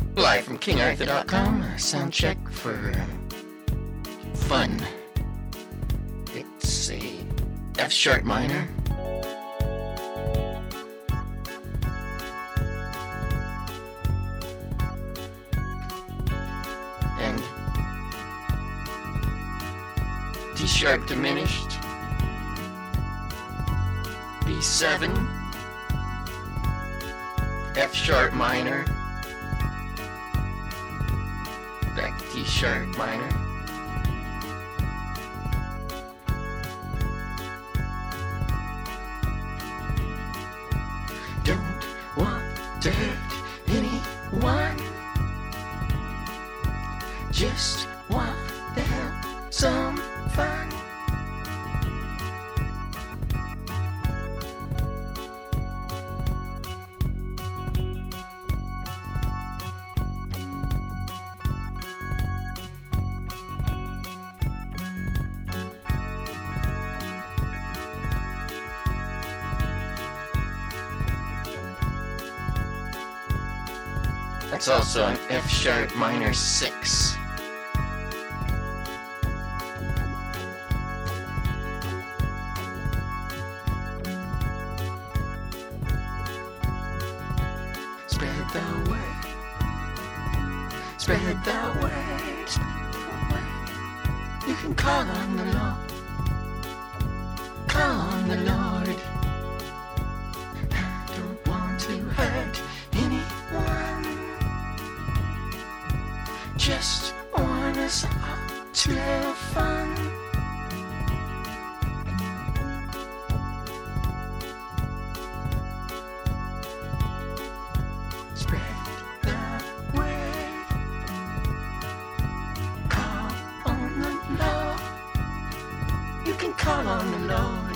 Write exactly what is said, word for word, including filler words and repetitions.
Live from king arthur dot com, sound check for fun. It's a F sharp minor. And D sharp diminished. B seven. F sharp minor. Back to D sharp minor. Don't want to hurt anyone. Just want to have some fun. That's also an F sharp minor six. Spread the word. Spread the word. Spread the word. You can call on the Lord. Call on the Lord. I don't want to hurt anyone. Just want us all to have fun. Spread the word. Call on the Lord. You can call on the Lord.